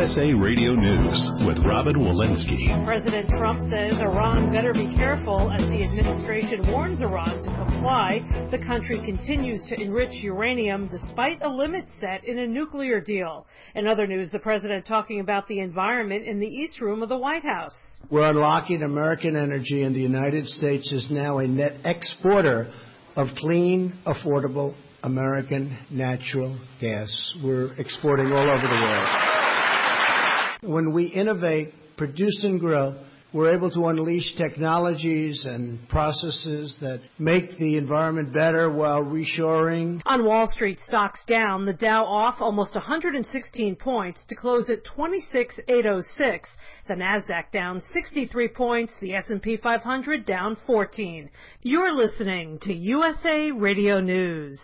USA Radio News with Robin Walensky. President Trump says Iran better be careful as the administration warns Iran to comply. The country continues to enrich uranium despite a limit set in a nuclear deal. In other news, the president talking about the environment in the East Room of the White House. We're unlocking American energy, and the United States is now a net exporter of clean, affordable American natural gas. We're exporting all over the world. When we innovate, produce, and grow, we're able to unleash technologies and processes that make the environment better while reshoring. On Wall Street, stocks down, the Dow off almost 116 points to close at 26,806. The Nasdaq down 63 points, the S&P 500 down 14. You're listening to USA Radio News.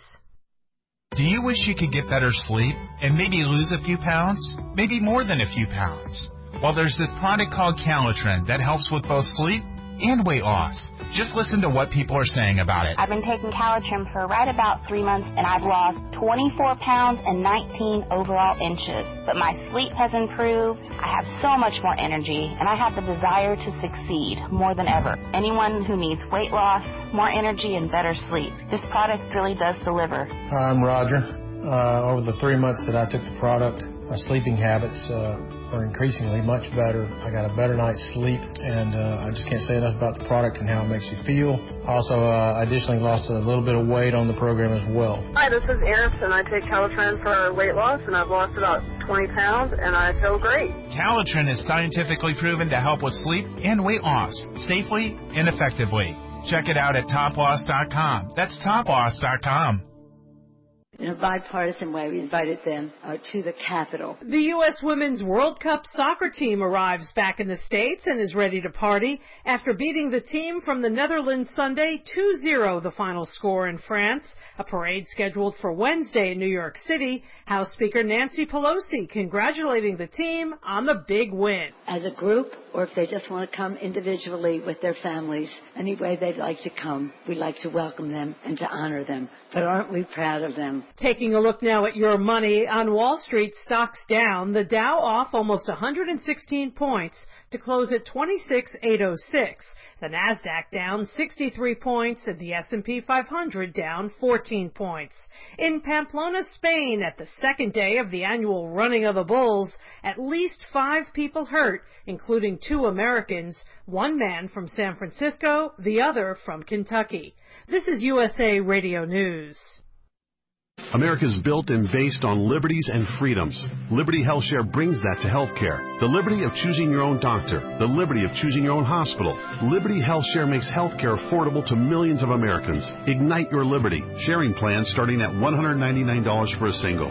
Do you wish you could get better sleep and maybe lose a few pounds? Maybe more than a few pounds? Well, there's this product called Calitrin that helps with both sleep and weight loss. Just listen to what people are saying about it. I've been taking Calitrin for right about 3 months, and I've lost 24 pounds and 19 overall inches. But my sleep has improved, I have so much more energy, and I have the desire to succeed more than ever. Anyone who needs weight loss, more energy, and better sleep, this product really does deliver. Hi, I'm Roger. Over the 3 months that I took the product, my sleeping habits are increasingly much better. I got a better night's sleep, and I just can't say enough about the product and how it makes you feel. Also, I additionally lost a little bit of weight on the program as well. Hi, this is Eris, and I take Calitrin for weight loss, and I've lost about 20 pounds, and I feel great. Calitrin is scientifically proven to help with sleep and weight loss safely and effectively. Check it out at toploss.com. That's toploss.com. In a bipartisan way, we invited them to the Capitol. The U.S. Women's World Cup soccer team arrives back in the States and is ready to party after beating the team from the Netherlands Sunday 2-0, the final score in France. A parade scheduled for Wednesday in New York City. House Speaker Nancy Pelosi congratulating the team on the big win. As a group, or if they just want to come individually with their families, any way they'd like to come, we'd like to welcome them and to honor them. But aren't we proud of them? Taking a look now at your money, on Wall Street, stocks down, the Dow off almost 116 points to close at 26,806. The Nasdaq down 63 points and the S&P 500 down 14 points. In Pamplona, Spain, at the second day of the annual running of the bulls, at least 5 people hurt, including 2 Americans, one man from San Francisco, the other from Kentucky. This is USA Radio News. America's built and based on liberties and freedoms. Liberty HealthShare brings that to healthcare. The liberty of choosing your own doctor. The liberty of choosing your own hospital. Liberty HealthShare makes healthcare affordable to millions of Americans. Ignite your liberty. Sharing plans starting at $199 for a single,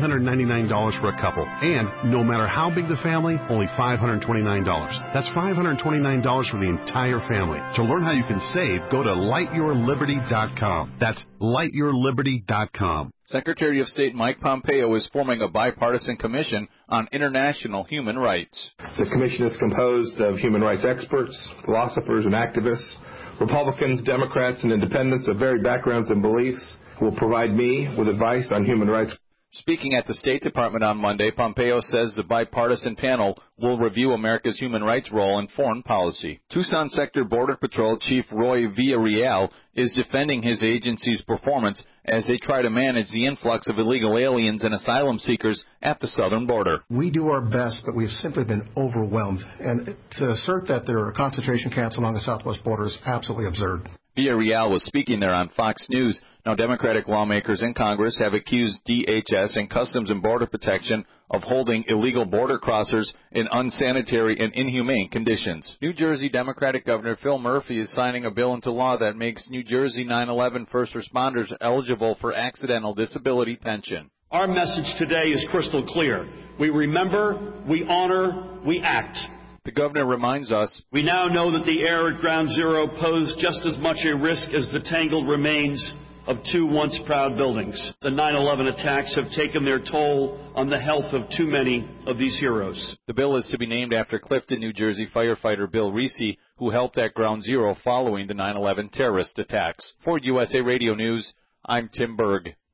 $399 for a couple, and no matter how big the family, only $529. That's $529 for the entire family. To learn how you can save, go to lightyourliberty.com. That's lightyourliberty.com. Secretary of State Mike Pompeo is forming a bipartisan commission on international human rights. The commission is composed of human rights experts, philosophers, and activists, Republicans, Democrats, and independents of varied backgrounds and beliefs who will provide me with advice on human rights. Speaking at the State Department on Monday, Pompeo says the bipartisan panel will review America's human rights role in foreign policy. Tucson Sector Border Patrol Chief Roy Villarreal is defending his agency's performance as they try to manage the influx of illegal aliens and asylum seekers at the southern border. We do our best, but we've simply been overwhelmed. And to assert that there are concentration camps along the southwest border is absolutely absurd. Villarreal was speaking there on Fox News. Now, Democratic lawmakers in Congress have accused DHS and Customs and Border Protection of holding illegal border crossers in unsanitary and inhumane conditions. New Jersey Democratic Governor Phil Murphy is signing a bill into law that makes New Jersey 9/11 first responders eligible for accidental disability pension. Our message today is crystal clear. We remember, we honor, we act. The governor reminds us, we now know that the air at Ground Zero posed just as much a risk as the tangled remains of 2 once proud buildings. The 9/11 attacks have taken their toll on the health of too many of these heroes. The bill is to be named after Clifton, New Jersey firefighter Bill Reese, who helped at Ground Zero following the 9/11 terrorist attacks. For USA Radio News, I'm Tim Berg.